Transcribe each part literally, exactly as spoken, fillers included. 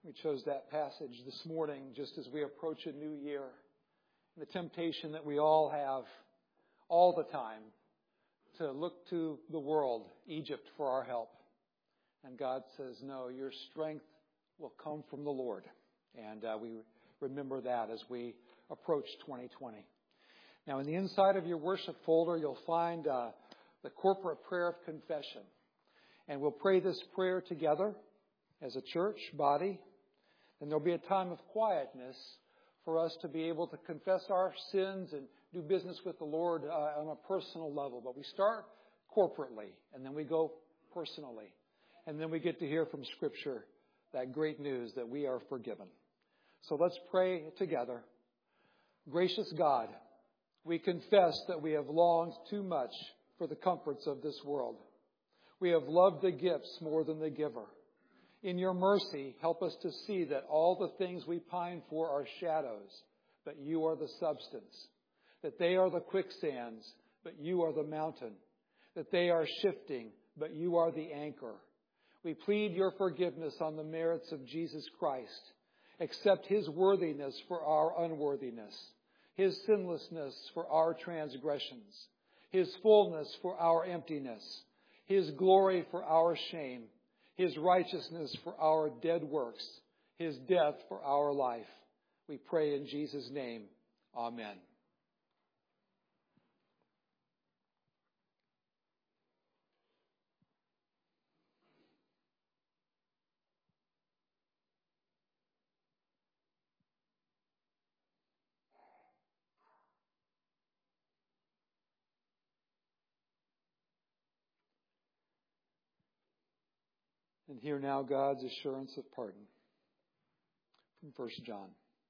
We chose that passage this morning just as we approach a new year. The temptation that we all have all the time to look to the world, Egypt, for our help. And God says, no, your strength will come from the Lord. And uh, we remember that as we approach twenty twenty. Now, in the inside of your worship folder, you'll find uh, the corporate prayer of confession. And we'll pray this prayer together as a church body. And there'll be a time of quietness for us to be able to confess our sins and do business with the Lord uh, on a personal level. But we start corporately, and then we go personally. And then we get to hear from Scripture that great news that we are forgiven. So let's pray together. Gracious God, we confess that we have longed too much for the comforts of this world. We have loved the gifts more than the giver. In your mercy, help us to see that all the things we pine for are shadows, but you are the substance. That they are the quicksands, but you are the mountain. That they are shifting, but you are the anchor. We plead your forgiveness on the merits of Jesus Christ. Accept his worthiness for our unworthiness, his sinlessness for our transgressions, his fullness for our emptiness, his glory for our shame, his righteousness for our dead works, his death for our life. We pray in Jesus' name. Amen. And hear now God's assurance of pardon from First John.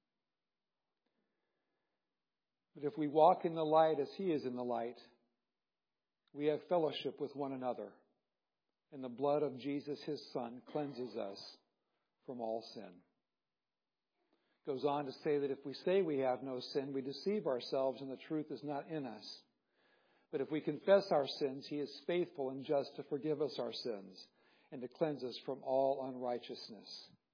But if we walk in the light as he is in the light, we have fellowship with one another. And the blood of Jesus, his Son, cleanses us from all sin. Goes on to say that if we say we have no sin, we deceive ourselves and the truth is not in us. But if we confess our sins, he is faithful and just to forgive us our sins and to cleanse us from all unrighteousness.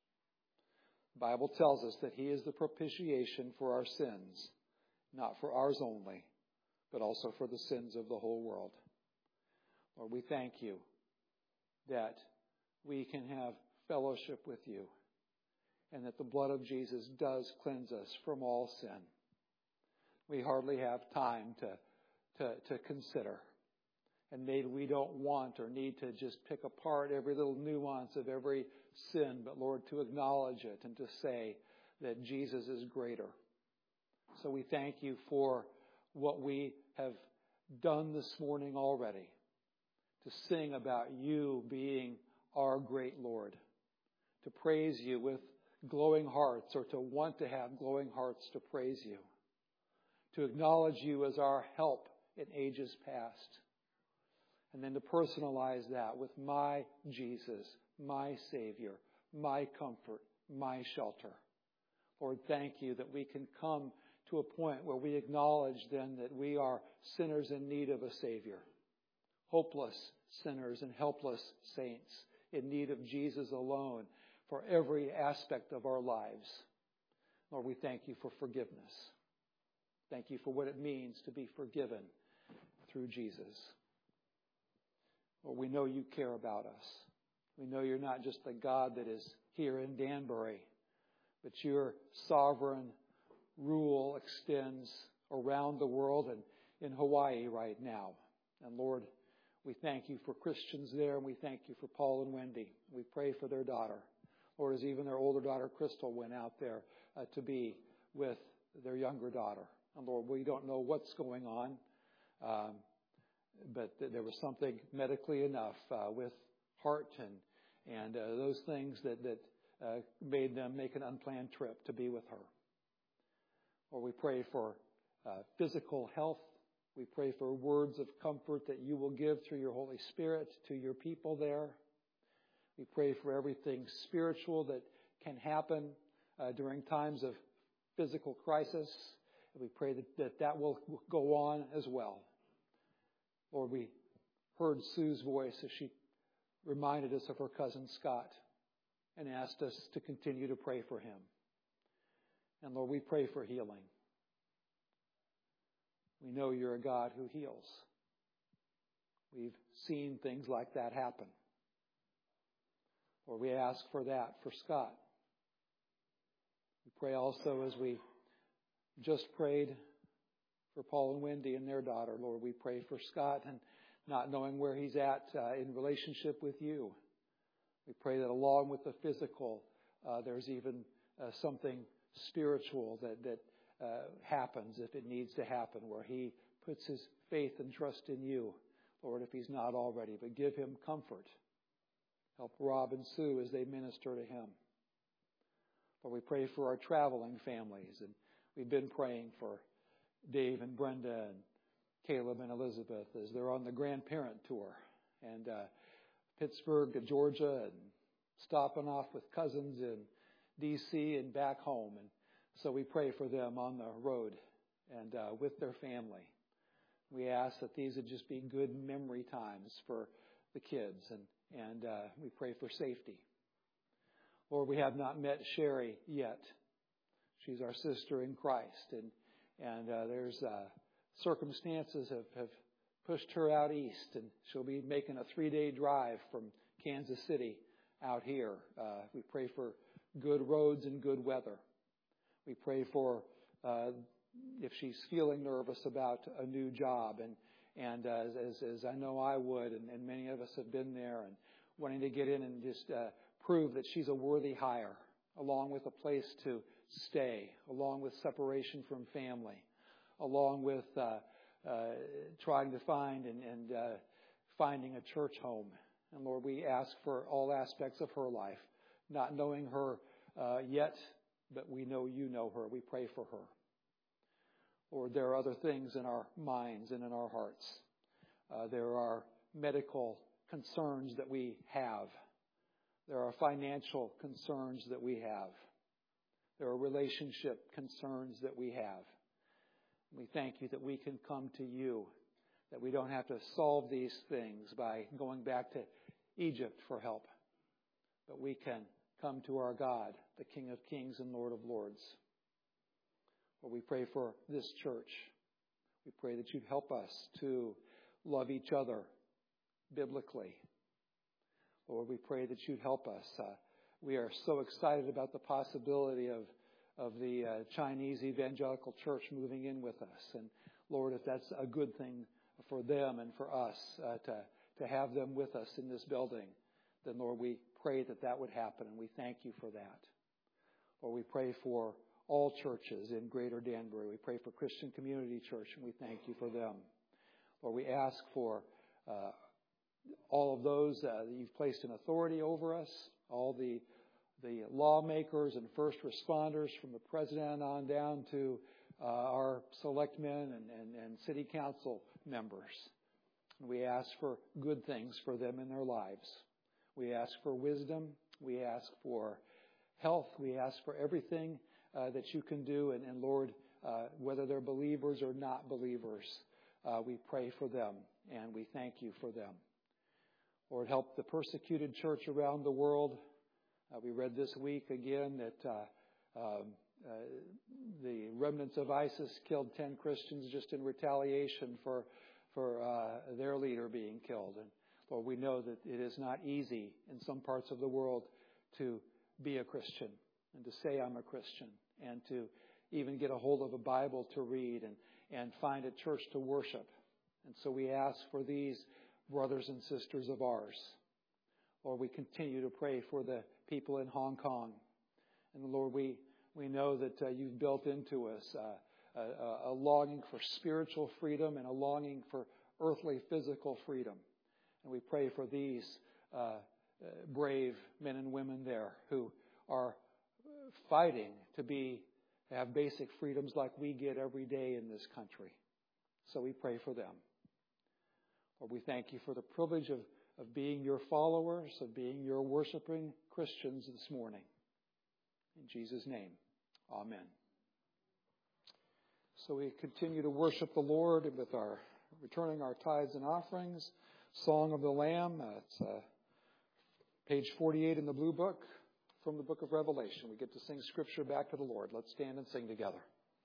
The Bible tells us that he is the propitiation for our sins, not for ours only, but also for the sins of the whole world. Lord, we thank you that we can have fellowship with you and that the blood of Jesus does cleanse us from all sin. We hardly have time to, to, to consider. And maybe we don't want or need to just pick apart every little nuance of every sin, but Lord, to acknowledge it and to say that Jesus is greater. So we thank you for what we have done this morning already, to sing about you being our great Lord, to praise you with glowing hearts or to want to have glowing hearts to praise you, to acknowledge you as our help in ages past. And then to personalize that with my Jesus, my Savior, my comfort, my shelter. Lord, thank you that we can come to a point where we acknowledge then that we are sinners in need of a Savior. Hopeless sinners and helpless saints in need of Jesus alone for every aspect of our lives. Lord, we thank you for forgiveness. Thank you for what it means to be forgiven through Jesus. Lord, we know you care about us. We know you're not just the God that is here in Danbury, but your sovereign rule extends around the world and in Hawaii right now. And Lord, we thank you for Christians there, and we thank you for Paul and Wendy. We pray for their daughter. Lord, as even their older daughter, Crystal, went out there uh, to be with their younger daughter. And Lord, we don't know what's going on. Um, But there was something medically enough uh, with heart and and uh, those things that that uh, made them make an unplanned trip to be with her. Or we pray for uh, physical health. We pray for words of comfort that you will give through your Holy Spirit to your people there. We pray for everything spiritual that can happen uh, during times of physical crisis. And we pray that, that that will go on as well. Lord, we heard Sue's voice as she reminded us of her cousin Scott and asked us to continue to pray for him. And Lord, we pray for healing. We know you're a God who heals. We've seen things like that happen. Lord, we ask for that for Scott. We pray also, as we just prayed for Paul and Wendy and their daughter, Lord, we pray for Scott and not knowing where he's at uh, in relationship with you. We pray that along with the physical, uh, there's even uh, something spiritual that, that uh, happens if it needs to happen, where he puts his faith and trust in you, Lord, if he's not already. But give him comfort. Help Rob and Sue as they minister to him. Lord, we pray for our traveling families, and we've been praying for Dave and Brenda and Caleb and Elizabeth as they're on the grandparent tour, and uh, Pittsburgh to Georgia, and stopping off with cousins in D C and back home. And so we pray for them on the road and uh, with their family. We ask that these would just be good memory times for the kids, and, and uh, we pray for safety. Lord, we have not met Sherry yet. She's our sister in Christ, and and uh, there's uh, circumstances have, have pushed her out east, and she'll be making a three-day drive from Kansas City out here. Uh, we pray for good roads and good weather. We pray for uh, if she's feeling nervous about a new job, and and uh, as, as I know I would, and, and many of us have been there, and wanting to get in and just uh, prove that she's a worthy hire, along with a place to stay, along with separation from family, along with uh, uh, trying to find and, and uh, finding a church home. And Lord, we ask for all aspects of her life, not knowing her uh, yet, but we know you know her. We pray for her. Lord, there are other things in our minds and in our hearts. Uh, there are medical concerns that we have. There are financial concerns that we have. There are relationship concerns that we have. We thank you that we can come to you, that we don't have to solve these things by going back to Egypt for help, but we can come to our God, the King of Kings and Lord of Lords. Lord, we pray for this church. We pray that you'd help us to love each other biblically. Lord, we pray that you'd help us. Uh, we are so excited about the possibility of, of the uh, Chinese evangelical church moving in with us. And Lord, if that's a good thing for them and for us uh, to, to have them with us in this building, then Lord, we pray that that would happen, and we thank you for that. Lord, we pray for all churches in Greater Danbury. We pray for Christian Community Church, and we thank you for them. Lord, we ask for uh, all of those uh, that you've placed in authority over us, all the the lawmakers and first responders from the president on down to uh, our selectmen and, and, and city council members. And we ask for good things for them in their lives. We ask for wisdom. We ask for health. We ask for everything uh, that you can do. And, and Lord, uh, whether they're believers or not believers, uh, we pray for them and we thank you for them. Lord, help the persecuted church around the world. Uh, we read this week again that uh, um, uh, the remnants of ISIS killed ten Christians just in retaliation for for uh, their leader being killed. And Lord, we know that it is not easy in some parts of the world to be a Christian and to say I'm a Christian and to even get a hold of a Bible to read and, and find a church to worship. And so we ask for these brothers and sisters of ours. Lord, we continue to pray for the people in Hong Kong. And Lord, we, we know that uh, you've built into us uh, a, a longing for spiritual freedom and a longing for earthly physical freedom. And we pray for these uh, uh, brave men and women there who are fighting to be to have basic freedoms like we get every day in this country. So we pray for them. Lord, we thank you for the privilege of, of being your followers, of being your worshiping Christians this morning. In Jesus' name, amen. So we continue to worship the Lord with our returning our tithes and offerings. Song of the Lamb. Uh, it's uh, page forty-eight in the Blue Book. from the book of Revelation. We get to sing Scripture back to the Lord. Let's stand and sing together.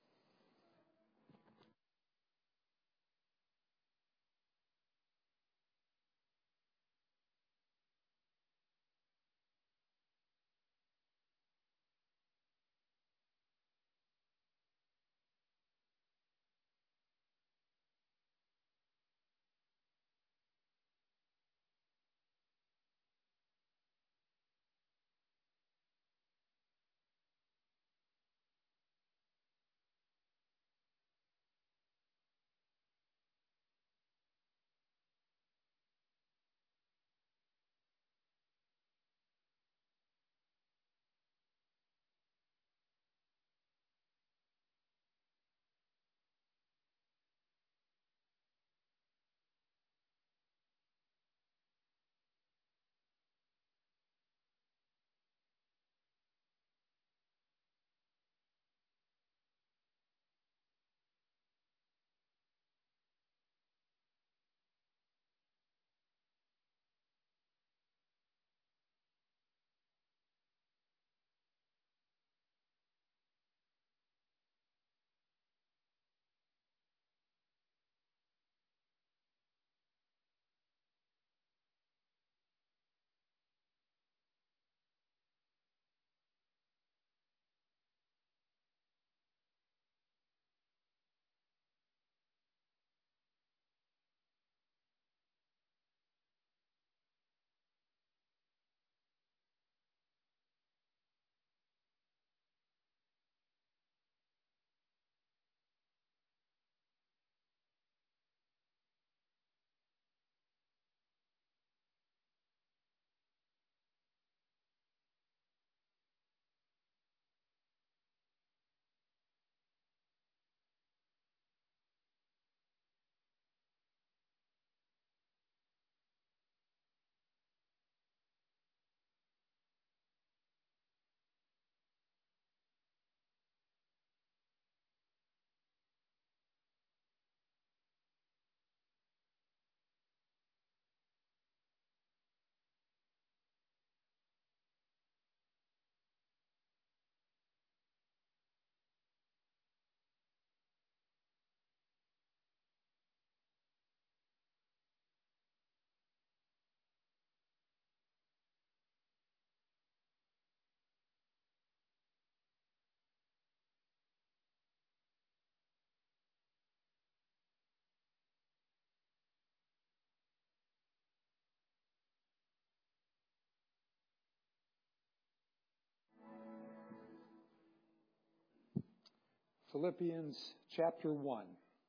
Philippians chapter one,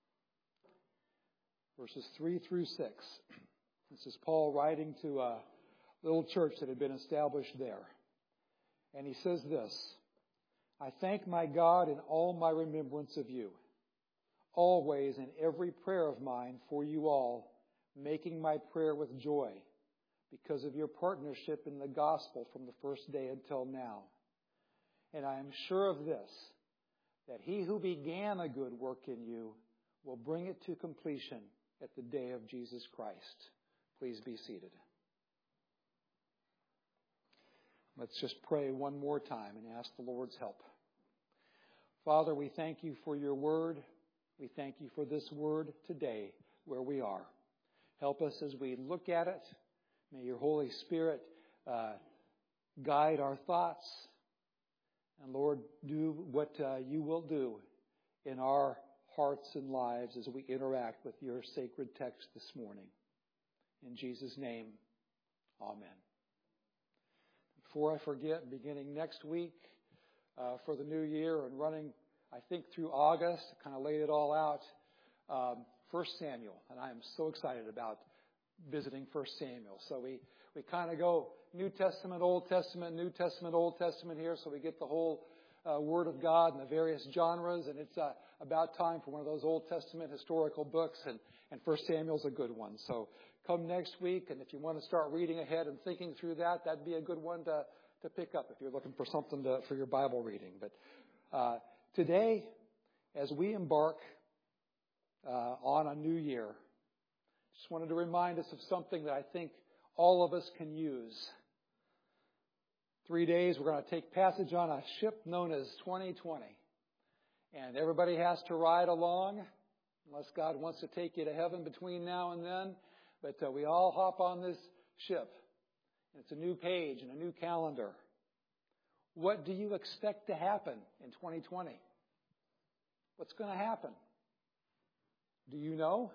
verses three through six. This is Paul writing to a little church that had been established there. And he says this, I thank my God in all my remembrance of you, always in every prayer of mine for you all, making my prayer with joy because of your partnership in the gospel from the first day until now. And I am sure of this, that he who began a good work in you will bring it to completion at the day of Jesus Christ. Please be seated. Let's just pray one more time and ask the Lord's help. Father, we thank you for your word. We thank you for this word today where we are. Help us as we look at it. May your Holy Spirit uh, guide our thoughts. And Lord, do what uh, you will do in our hearts and lives as we interact with your sacred text this morning. In Jesus' name, amen. Before I forget, beginning next week uh, for the new year and running, I think, through August, kind of laid it all out, um, First Samuel. And I am so excited about visiting First Samuel. So we, we kind of go New Testament, Old Testament, New Testament, Old Testament here, so we get the whole uh, Word of God and the various genres, and it's uh, about time for one of those Old Testament historical books, and, and First Samuel's a good one. So come next week, and if you want to start reading ahead and thinking through that, that'd be a good one to, to pick up if you're looking for something to, for your Bible reading. But uh, today, as we embark uh, on a new year, just wanted to remind us of something that I think all of us can use Three days, we're going to take passage on a ship known as twenty twenty. And everybody has to ride along, unless God wants to take you to heaven between now and then. But uh, we all hop on this ship. And it's a new page and a new calendar. What do you expect to happen in twenty twenty? What's going to happen? Do you know?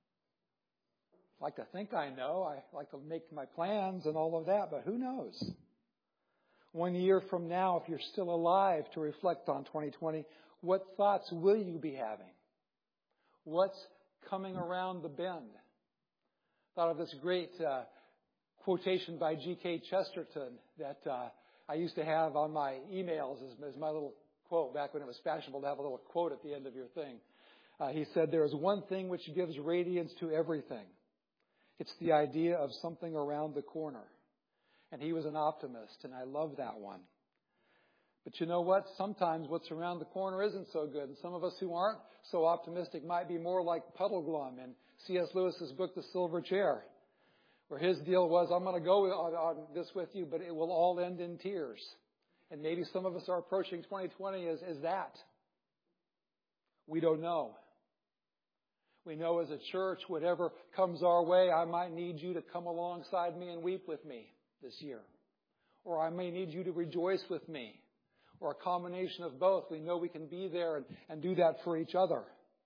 I like to think I know. I like to make my plans and all of that, but who knows? One year from now, if you're still alive to reflect on twenty twenty, what thoughts will you be having? What's coming around the bend? Thought of this great uh, quotation by G K Chesterton that uh, I used to have on my emails as, as my little quote back when it was fashionable to have a little quote at the end of your thing. Uh, he said, "There is one thing which gives radiance to everything. It's the idea of something around the corner." And he was an optimist, and I love that one. But you know what? Sometimes what's around the corner isn't so good. And some of us who aren't so optimistic might be more like Puddleglum in C S Lewis's book, The Silver Chair, where his deal was, I'm going to go on, on this with you, but it will all end in tears. And maybe some of us are approaching twenty twenty as, as that. We don't know. We know as a church, whatever comes our way, I might need you to come alongside me and weep with me this year. Or I may need you to rejoice with me. Or a combination of both. We know we can be there and, and do that for each other.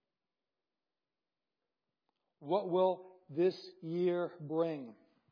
What will this year bring?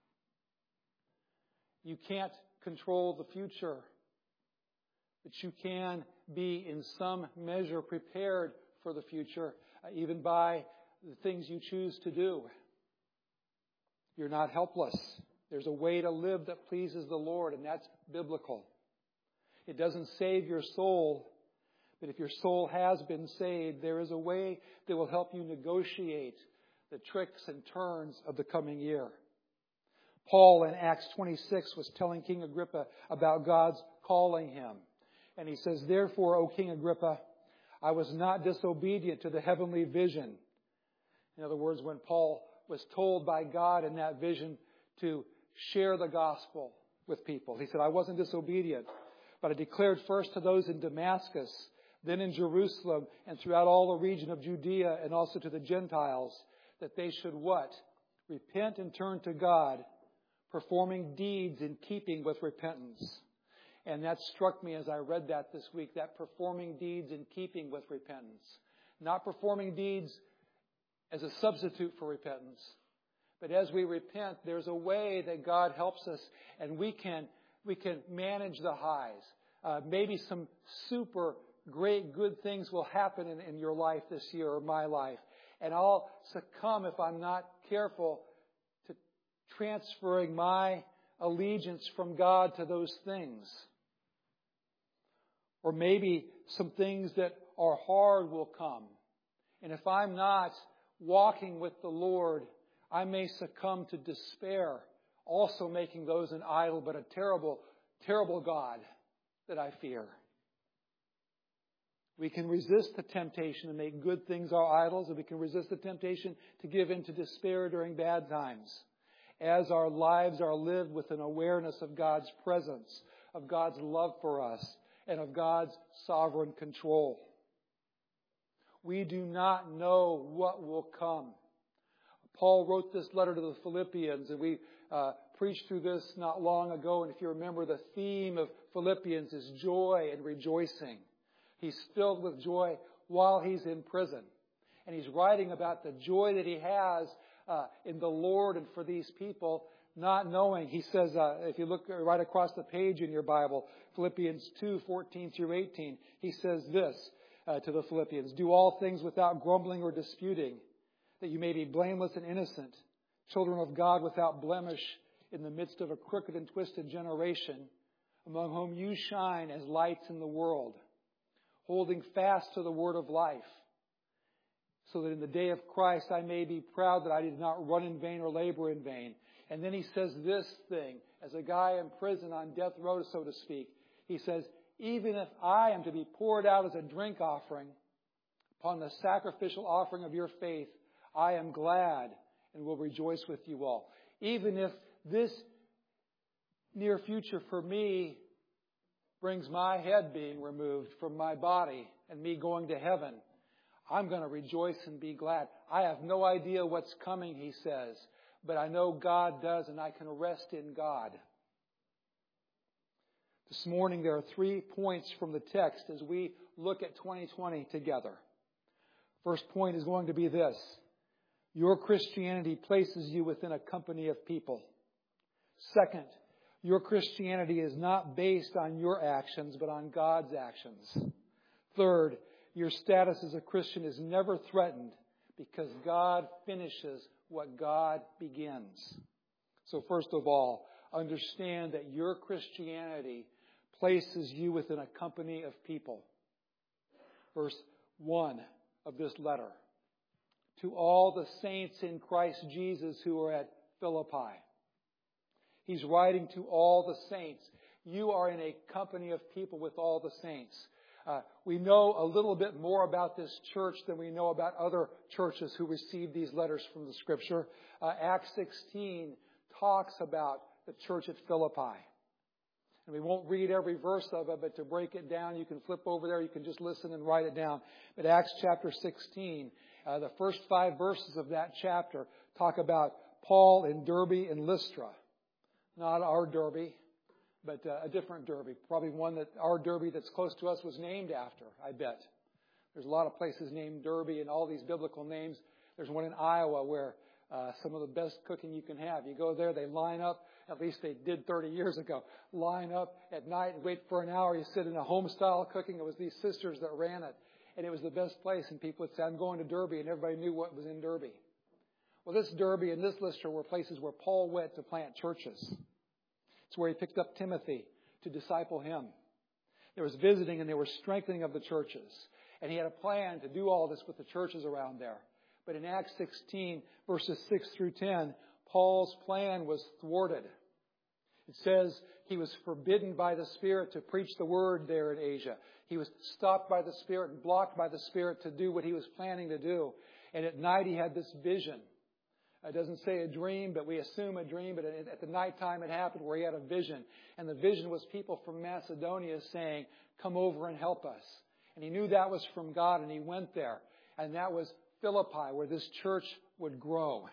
You can't control the future, but you can be in some measure prepared for the future, uh, even by the things you choose to do. You're not helpless. There's a way to live that pleases the Lord, and that's biblical. It doesn't save your soul, but if your soul has been saved, there is a way that will help you negotiate the tricks and turns of the coming year. Paul in Acts twenty-six was telling King Agrippa about God's calling him. And he says, "Therefore, O King Agrippa, I was not disobedient to the heavenly vision." In other words, when Paul was told by God in that vision to share the gospel with people, he said, "I wasn't disobedient, but I declared first to those in Damascus, then in Jerusalem, and throughout all the region of Judea, and also to the Gentiles, that they should" what? "Repent and turn to God, performing deeds in keeping with repentance." And that struck me as I read that this week, that performing deeds in keeping with repentance. Not performing deeds as a substitute for repentance. But as we repent, there's a way that God helps us, and we can we can manage the highs. Uh, maybe some super great good things will happen in, in your life this year or my life. And I'll succumb, if I'm not careful, to transferring my allegiance from God to those things. Or maybe some things that are hard will come. And if I'm not walking with the Lord, I may succumb to despair, also making those an idol, but a terrible, terrible God that I fear. We can resist the temptation to make good things our idols, and we can resist the temptation to give in to despair during bad times, as our lives are lived with an awareness of God's presence, of God's love for us, and of God's sovereign control. We do not know what will come. Paul wrote this letter to the Philippians, and we uh, preached through this not long ago. And if you remember, the theme of Philippians is joy and rejoicing. He's filled with joy while he's in prison. And he's writing about the joy that he has uh, in the Lord and for these people, not knowing. He says, uh, if you look right across the page in your Bible, Philippians two, fourteen through eighteen, he says this uh, to the Philippians: "Do all things without grumbling or disputing, that you may be blameless and innocent, children of God without blemish in the midst of a crooked and twisted generation, among whom you shine as lights in the world, holding fast to the word of life, so that in the day of Christ I may be proud that I did not run in vain or labor in vain." And then he says this thing, as a guy in prison on death row, so to speak. He says, "Even if I am to be poured out as a drink offering upon the sacrificial offering of your faith, I am glad and will rejoice with you all." Even if this near future for me brings my head being removed from my body and me going to heaven, I'm going to rejoice and be glad. I have no idea what's coming, he says, but I know God does, and I can rest in God. This morning there are three points from the text as we look at twenty twenty together. First point is going to be this. Your Christianity places you within a company of people. Second, your Christianity is not based on your actions, but on God's actions. Third, your status as a Christian is never threatened because God finishes what God begins. So first of all, understand that your Christianity places you within a company of people. Verse one of this letter. To all the saints in Christ Jesus who are at Philippi. He's writing to all the saints. You are in a company of people with all the saints. Uh, we know a little bit more about this church than we know about other churches who received these letters from the Scripture. Uh, Acts sixteen talks about the church at Philippi. And we won't read every verse of it, but to break it down, you can flip over there. You can just listen and write it down. But Acts chapter sixteen, uh, the first five verses of that chapter talk about Paul in Derbe and Lystra. Not our Derbe, but uh, a different Derbe. Probably one that our Derbe that's close to us was named after, I bet. There's a lot of places named Derbe and all these biblical names. There's one in Iowa where uh, some of the best cooking you can have. You go there, they line up. At least they did thirty years ago. Line up at night and wait for an hour. You sit in a home-style cooking. It was these sisters that ran it. And it was the best place. And people would say, I'm going to Derbe. And everybody knew what was in Derbe. Well, this Derbe and this Lystra were places where Paul went to plant churches. It's where he picked up Timothy to disciple him. There was visiting and there was strengthening of the churches. And he had a plan to do all this with the churches around there. But in Acts sixteen, verses six through ten, Paul's plan was thwarted. It says he was forbidden by the Spirit to preach the word there in Asia. He was stopped by the Spirit and blocked by the Spirit to do what he was planning to do. And at night he had this vision. It doesn't say a dream, but we assume a dream. But at the nighttime it happened where he had a vision. And the vision was people from Macedonia saying, come over and help us. And he knew that was from God, and he went there. And that was Philippi, where this church would grow.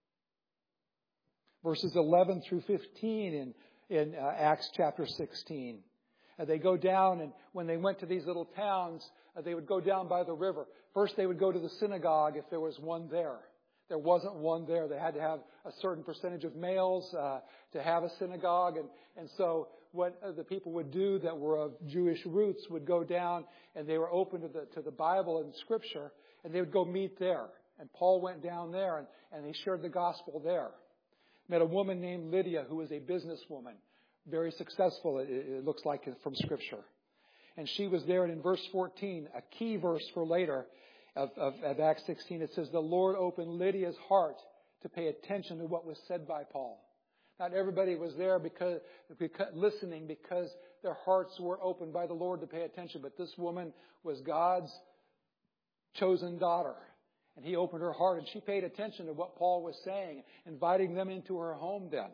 Verses eleven through fifteen in, in uh, Acts chapter sixteen. Uh, they go down, and when they went to these little towns, uh, they would go down by the river. First, they would go to the synagogue if there was one there. There wasn't one there. They had to have a certain percentage of males uh, to have a synagogue. And, and so what uh, the people would do that were of Jewish roots would go down, and they were open to the, to the Bible and Scripture, and they would go meet there. And Paul went down there, and, and he shared the gospel there. Met a woman named Lydia, who was a businesswoman, very successful, it, it looks like from Scripture. And she was there, and in verse fourteen, a key verse for later of, of, of Acts sixteen, it says, the Lord opened Lydia's heart to pay attention to what was said by Paul. Not everybody was there because, because listening because their hearts were opened by the Lord to pay attention, but this woman was God's chosen daughter. And he opened her heart, and she paid attention to what Paul was saying, inviting them into her home then.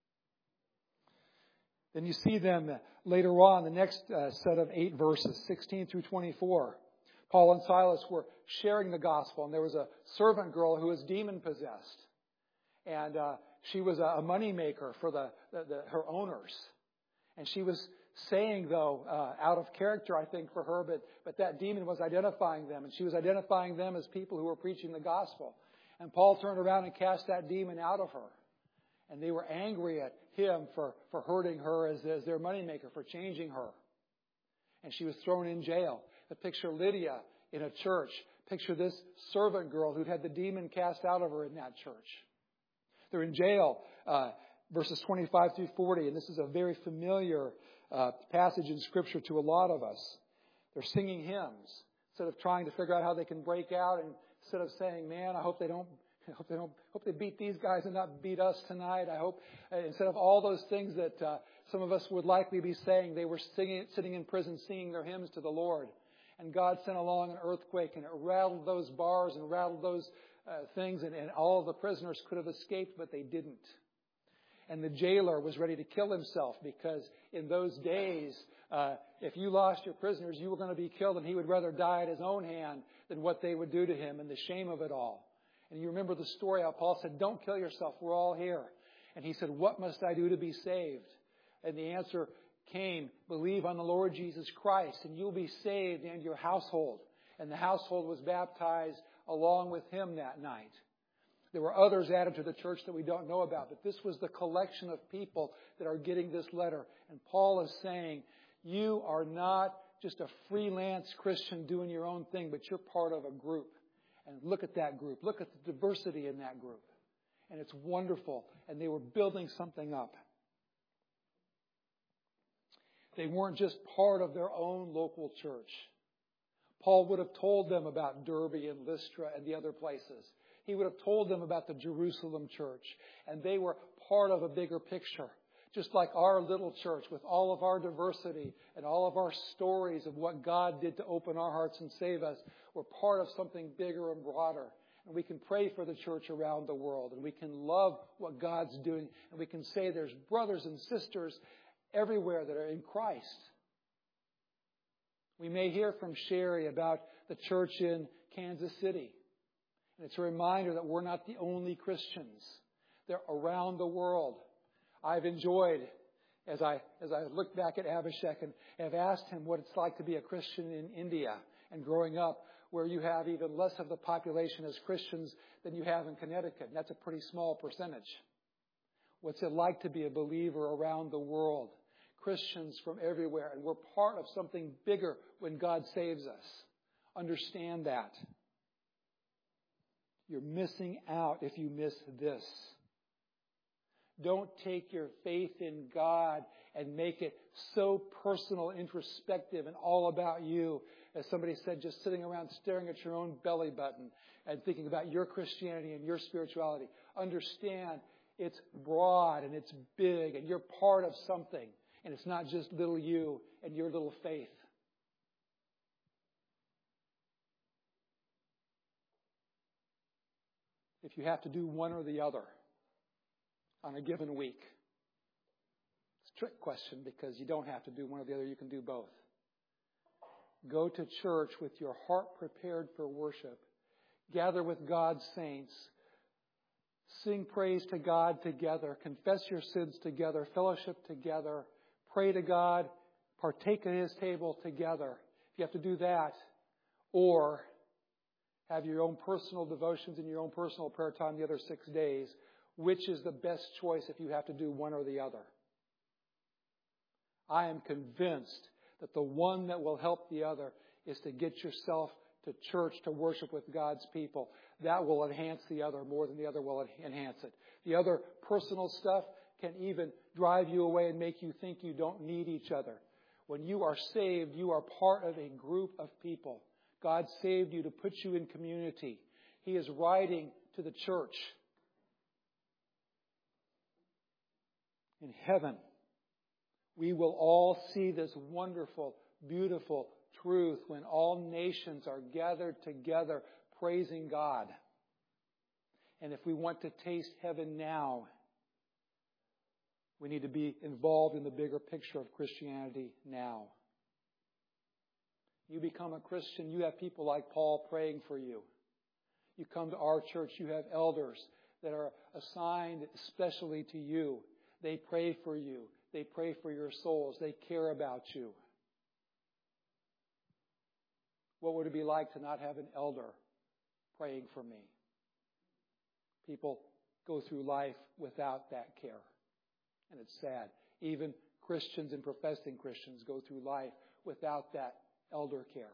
Then you see them later on, the next uh, set of eight verses, sixteen through twenty-four. Paul and Silas were sharing the gospel, and there was a servant girl who was demon-possessed. And uh, she was a money maker for the, the, the her owners. And she was saying, though, uh, out of character, I think, for her, but, but that demon was identifying them. And she was identifying them as people who were preaching the gospel. And Paul turned around and cast that demon out of her. And they were angry at him for, for hurting her as, as their moneymaker, for changing her. And she was thrown in jail. But picture Lydia in a church. Picture this servant girl who'd had the demon cast out of her in that church. They're in jail, uh, verses twenty-five through forty. And this is a very familiar uh, passage in Scripture to a lot of us. They're singing hymns instead of trying to figure out how they can break out. And instead of saying, man, I hope they don't I hope they don't. Hope they beat these guys and not beat us tonight. I hope uh, instead of all those things that uh, some of us would likely be saying, they were singing, sitting in prison, singing their hymns to the Lord. And God sent along an earthquake, and it rattled those bars and rattled those uh, things, and, and all of the prisoners could have escaped, but they didn't. And the jailer was ready to kill himself because in those days, uh, if you lost your prisoners, you were going to be killed, and he would rather die at his own hand than what they would do to him and the shame of it all. And you remember the story how Paul said, don't kill yourself. We're all here. And he said, what must I do to be saved? And the answer came, believe on the Lord Jesus Christ, and you'll be saved and your household. And the household was baptized along with him that night. There were others added to the church that we don't know about, but this was the collection of people that are getting this letter. And Paul is saying, you are not just a freelance Christian doing your own thing, but you're part of a group. And look at that group. Look at the diversity in that group. And it's wonderful. And they were building something up. They weren't just part of their own local church. Paul would have told them about Derbe and Lystra and the other places. He would have told them about the Jerusalem church. And they were part of a bigger picture. Just like our little church with all of our diversity and all of our stories of what God did to open our hearts and save us, we're part of something bigger and broader. And we can pray for the church around the world. And we can love what God's doing. And we can say there's brothers and sisters everywhere that are in Christ. We may hear from Sherry about the church in Kansas City. And it's a reminder that we're not the only Christians. They're around the world. I've enjoyed, as I as I look back at Abhishek and have asked him what it's like to be a Christian in India and growing up where you have even less of the population as Christians than you have in Connecticut. And that's a pretty small percentage. What's it like to be a believer around the world? Christians from everywhere. And we're part of something bigger when God saves us. Understand that. You're missing out if you miss this. Don't take your faith in God and make it so personal, introspective, and all about you. As somebody said, just sitting around staring at your own belly button and thinking about your Christianity and your spirituality. Understand it's broad and it's big and you're part of something. And it's not just little you and your little faith. If you have to do one or the other on a given week, it's a trick question because you don't have to do one or the other. You can do both. Go to church with your heart prepared for worship. Gather with God's saints. Sing praise to God together. Confess your sins together. Fellowship together. Pray to God. Partake at His table together. If you have to do that, or have your own personal devotions and your own personal prayer time the other six days, which is the best choice if you have to do one or the other? I am convinced that the one that will help the other is to get yourself to church to worship with God's people. That will enhance the other more than the other will enhance it. The other personal stuff can even drive you away and make you think you don't need each other. When you are saved, you are part of a group of people. God saved you to put you in community. He is writing to the church. In heaven, we will all see this wonderful, beautiful truth when all nations are gathered together praising God. And if we want to taste heaven now, we need to be involved in the bigger picture of Christianity now. You become a Christian, you have people like Paul praying for you. You come to our church, you have elders that are assigned especially to you. They pray for you. They pray for your souls. They care about you. What would it be like to not have an elder praying for me? People go through life without that care. And it's sad. Even Christians and professing Christians go through life without that elder care.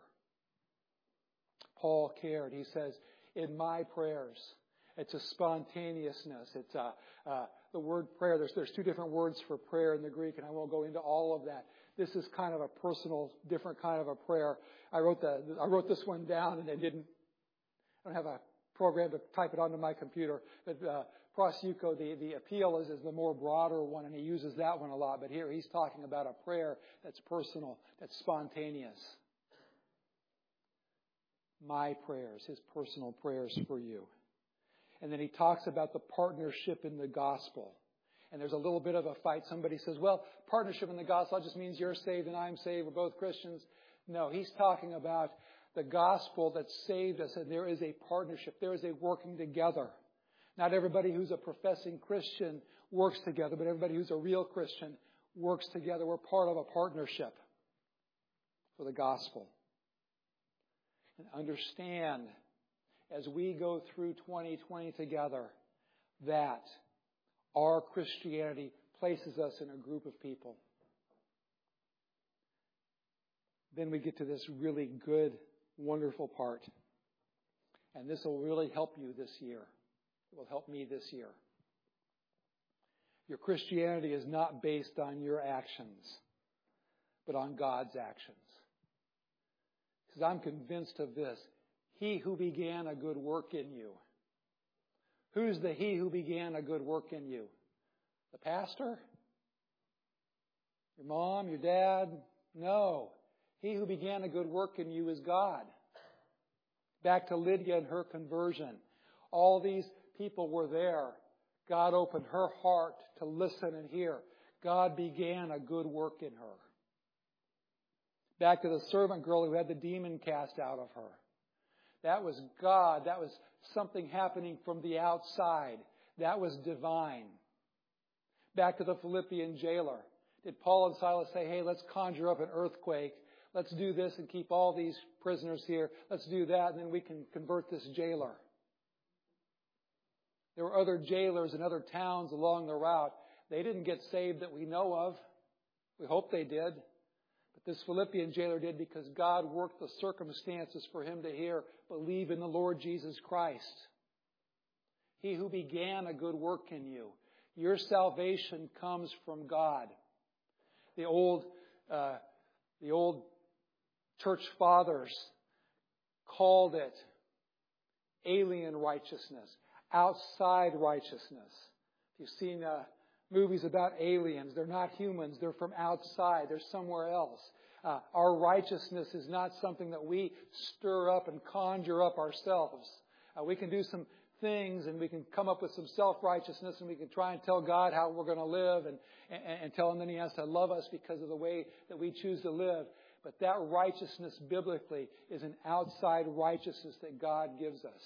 Paul cared. He says, in my prayers, it's a spontaneousness. It's a, uh, the word prayer. There's, there's two different words for prayer in the Greek, and I won't go into all of that. This is kind of a personal, different kind of a prayer. I wrote the, I wrote this one down, and I didn't, I don't have a program to type it onto my computer. But uh, proseucho, the, the appeal is, is the more broader one, and he uses that one a lot. But here he's talking about a prayer that's personal, that's spontaneous. My prayers, his personal prayers for you. And then he talks about the partnership in the gospel. and there's a little bit of a fight. Somebody says, well, partnership in the gospel just means you're saved and I'm saved. We're both Christians. No, he's talking about the gospel that saved us, and there is a partnership. There is a working together. Not everybody who's a professing Christian works together, but everybody who's a real Christian works together. We're part of a partnership for the gospel. And understand, as we go through twenty twenty together, that our Christianity places us in a group of people. Then we get to this really good, wonderful part. And this will really help you this year. It will help me this year. Your Christianity is not based on your actions, but on God's actions. Because I'm convinced of this. He who began a good work in you. Who's the he who began a good work in you? The pastor? Your mom? Your dad? No. He who began a good work in you is God. Back to Lydia and her conversion. All these people were there. God opened her heart to listen and hear. God began a good work in her. Back to the servant girl who had the demon cast out of her. That was God. That was something happening from the outside. That was divine. Back to the Philippian jailer. Did Paul and Silas say, hey, let's conjure up an earthquake. Let's do this and keep all these prisoners here. Let's do that, and then we can convert this jailer. There were other jailers in other towns along the route. They didn't get saved that we know of. We hope they did. But this Philippian jailer did, because God worked the circumstances for him to hear, believe in the Lord Jesus Christ. He who began a good work in you. Your salvation comes from God. The old, uh, the old church fathers called it alien righteousness, outside righteousness. If you've seen uh, movies about aliens, they're not humans, they're from outside, they're somewhere else. Uh, our righteousness is not something that we stir up and conjure up ourselves. Uh, we can do some things and we can come up with some self-righteousness and we can try and tell God how we're going to live and, and, and tell Him that He has to love us because of the way that we choose to live. But that righteousness biblically is an outside righteousness that God gives us.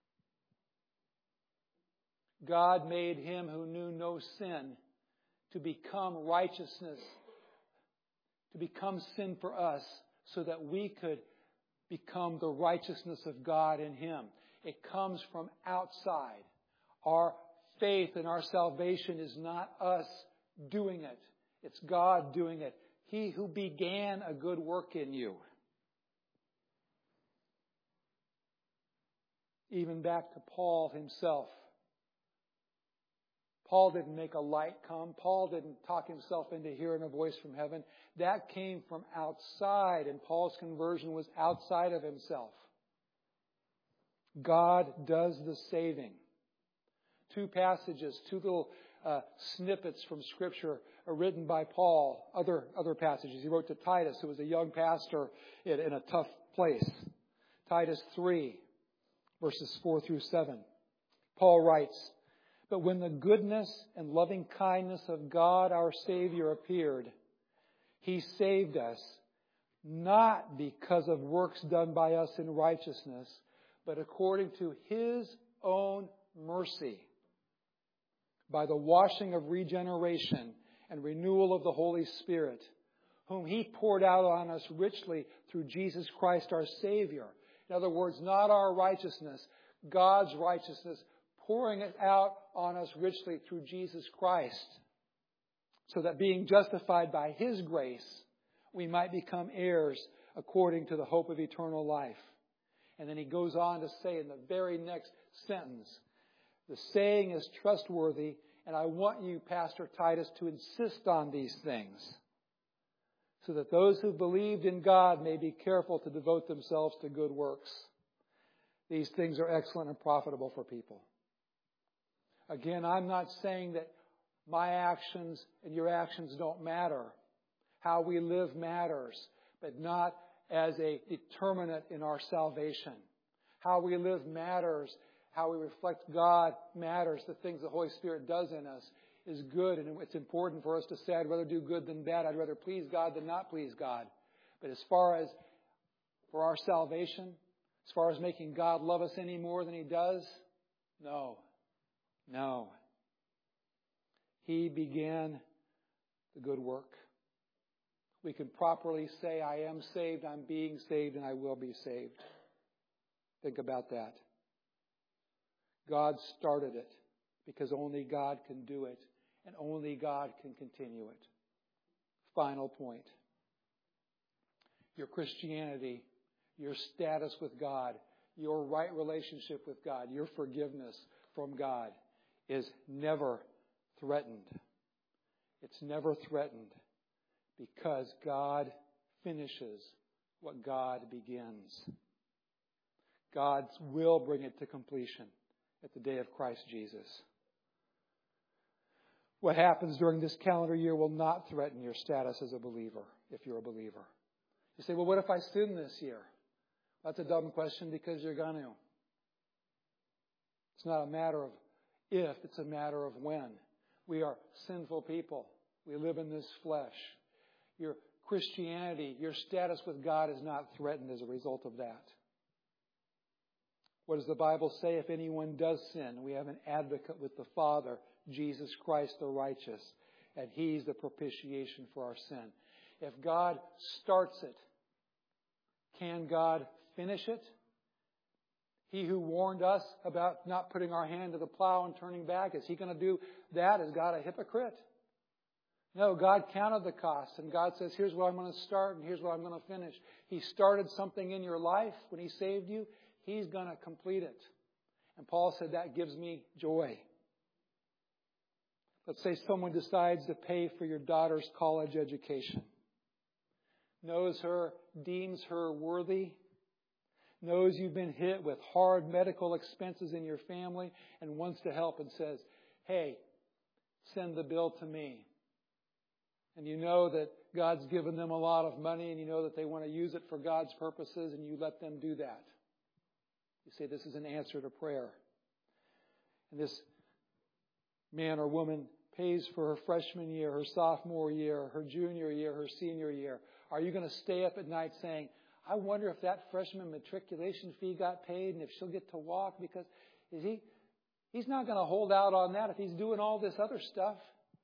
God made Him who knew no sin to become righteousness, to become sin for us so that we could become the righteousness of God in Him. It comes from outside. Our faith and our salvation is not us doing it. It's God doing it. He who began a good work in you. Even back to Paul himself. Paul didn't make a light come. Paul didn't talk himself into hearing a voice from heaven. That came from outside, and Paul's conversion was outside of himself. God does the saving. Two passages, two little uh, snippets from Scripture are written by Paul. Other other passages. He wrote to Titus, who was a young pastor in, in a tough place. Titus three, verses four through seven. Paul writes, "But when the goodness and loving kindness of God our Savior appeared, He saved us, not because of works done by us in righteousness, but according to His own mercy, by the washing of regeneration and renewal of the Holy Spirit, whom He poured out on us richly through Jesus Christ our Savior." In other words, not our righteousness, God's righteousness, pouring it out on us richly through Jesus Christ, so that being justified by His grace, we might become heirs according to the hope of eternal life. And then he goes on to say in the very next sentence, the saying is trustworthy, and I want you, Pastor Titus, to insist on these things, so that those who believed in God may be careful to devote themselves to good works. These things are excellent and profitable for people. Again, I'm not saying that my actions and your actions don't matter. How we live matters, but not as a determinant in our salvation. How we live matters. How we reflect God matters. The things the Holy Spirit does in us is good, and it's important for us to say, I'd rather do good than bad. I'd rather please God than not please God. But as far as for our salvation, as far as making God love us any more than He does, no. No. He began the good work. We can properly say, I am saved, I'm being saved, and I will be saved. Think about that. God started it because only God can do it, and only God can continue it. Final point. Your Christianity, your status with God, your right relationship with God, your forgiveness from God is never threatened. It's never threatened because God finishes what God begins. God will bring it to completion at the day of Christ Jesus. What happens during this calendar year will not threaten your status as a believer, if you're a believer. You say, well, what if I sin this year? That's a dumb question because you're going to. It's not a matter of if, it's a matter of when. We are sinful people. We live in this flesh. Your Christianity, your status with God is not threatened as a result of that. What does the Bible say? If anyone does sin, we have an advocate with the Father, Jesus Christ the righteous, and He's the propitiation for our sin. If God starts it, can God finish it? He who warned us about not putting our hand to the plow and turning back, is He going to do that? Is God a hypocrite? No, God counted the cost, and God says, here's what I'm going to start, and here's what I'm going to finish. He started something in your life when He saved you. He's going to complete it. And Paul said, that gives me joy. Let's say someone decides to pay for your daughter's college education. Knows her, deems her worthy, knows you've been hit with hard medical expenses in your family, and wants to help and says, hey, send the bill to me. And you know that God's given them a lot of money, and you know that they want to use it for God's purposes, and you let them do that. You say, this is an answer to prayer. And this man or woman pays for her freshman year, her sophomore year, her junior year, her senior year. Are you going to stay up at night saying, I wonder if that freshman matriculation fee got paid and if she'll get to walk? Because is he, he's not going to hold out on that if he's doing all this other stuff.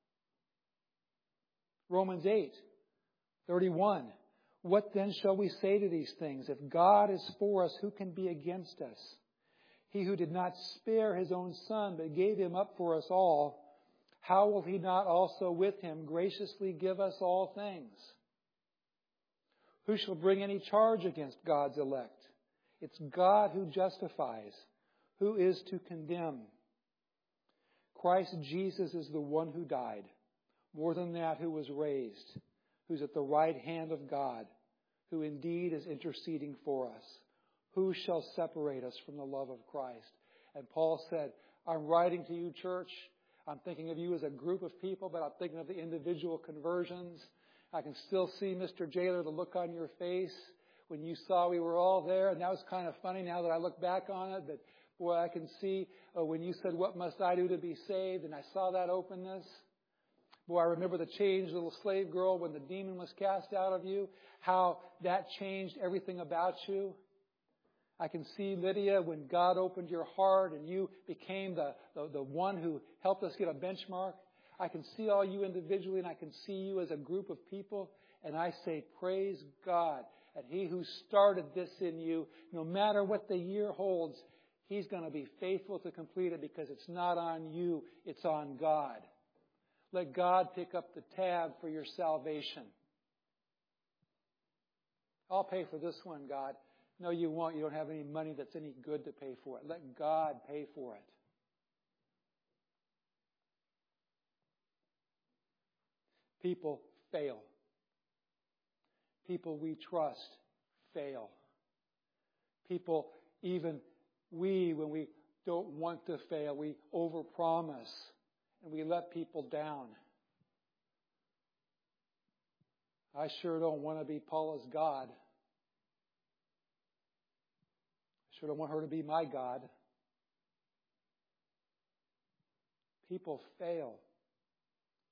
Romans eight, thirty-one. What then shall we say to these things? If God is for us, who can be against us? He who did not spare His own Son, but gave Him up for us all, how will He not also with Him graciously give us all things? Who shall bring any charge against God's elect? It's God who justifies. Who is to condemn? Christ Jesus is the one who died. More than that, who was raised, who's at the right hand of God, who indeed is interceding for us. Who shall separate us from the love of Christ? And Paul said, I'm writing to you, church. I'm thinking of you as a group of people, but I'm thinking of the individual conversions. I can still see, Mister Jailer, the look on your face when you saw we were all there. And that was kind of funny now that I look back on it. But, boy, I can see uh, when you said, what must I do to be saved? And I saw that openness. Boy, I remember the changed little slave girl when the demon was cast out of you, how that changed everything about you. I can see, Lydia, when God opened your heart and you became the, the, the one who helped us get a benchmark. I can see all you individually, and I can see you as a group of people. And I say, praise God. And He who started this in you, no matter what the year holds, He's going to be faithful to complete it because it's not on you, it's on God. Let God pick up the tab for your salvation. I'll pay for this one, God. No, you won't. You don't have any money that's any good to pay for it. Let God pay for it. People fail. People we trust fail. People, even we, when we don't want to fail, we overpromise and we let people down. I sure don't want to be Paula's God. I sure don't want her to be my God. People fail.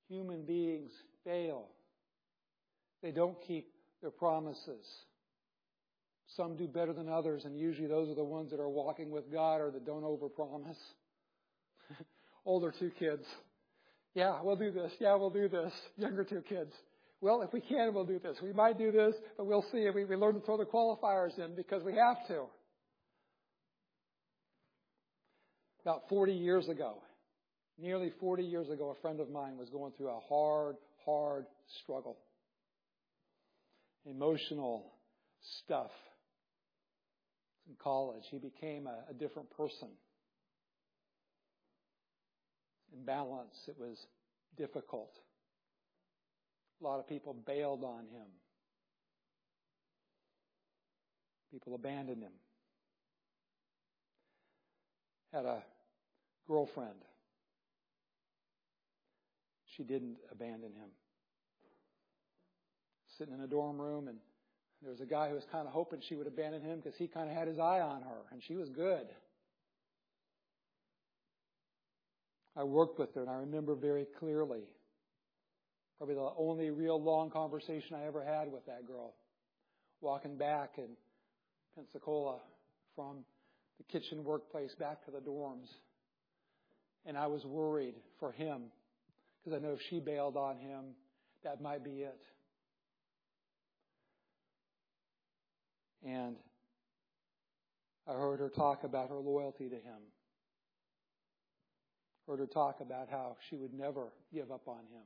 Human beings fail. They don't keep their promises. Some do better than others, and usually those are the ones that are walking with God or that don't overpromise. Older two kids. Yeah, we'll do this. Yeah, we'll do this. Younger two kids. Well, if we can, we'll do this. We might do this, but we'll see. We, we learn to throw the qualifiers in because we have to. About forty years ago, nearly forty years ago, a friend of mine was going through a hard, hard struggle. Emotional stuff. In college, he became a, a different person. In balance, it was difficult. A lot of people bailed on him. People abandoned him. Had a girlfriend. She didn't abandon him. Sitting in a dorm room, and there was a guy who was kind of hoping she would abandon him because he kind of had his eye on her, and she was good. I worked with her, and I remember very clearly, probably the only real long conversation I ever had with that girl, walking back in Pensacola from the kitchen workplace back to the dorms. And I was worried for him because I know if she bailed on him, that might be it. And I heard her talk about her loyalty to him. Heard her talk about how she would never give up on him.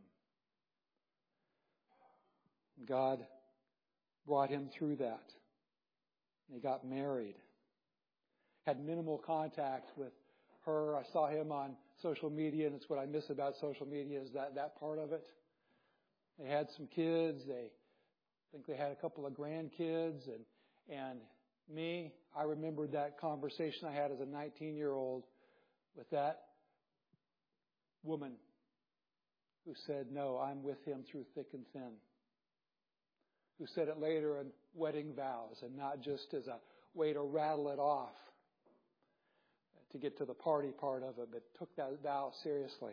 God brought him through that. He got married. Had minimal contact with her. I saw him on social media, and it's what I miss about social media is that, that part of it. They had some kids. They I think they had a couple of grandkids, and And me, I remembered that conversation I had as a nineteen-year-old with that woman who said, no, I'm with him through thick and thin. Who said it later in wedding vows and not just as a way to rattle it off to get to the party part of it, but took that vow seriously.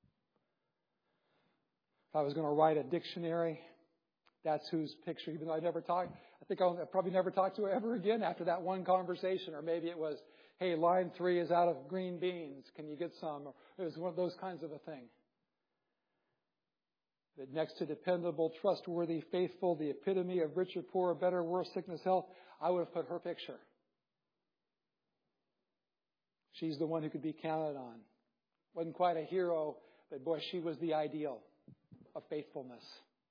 If I was going to write a dictionary, that's whose picture, even though I never talked, I think I'll probably never talk to her ever again after that one conversation. Or maybe it was, hey, line three is out of green beans. Can you get some? Or it was one of those kinds of a thing. But next to dependable, trustworthy, faithful, the epitome of rich or poor, better, worse, sickness, health, I would have put her picture. She's the one who could be counted on. Wasn't quite a hero, but boy, she was the ideal of faithfulness.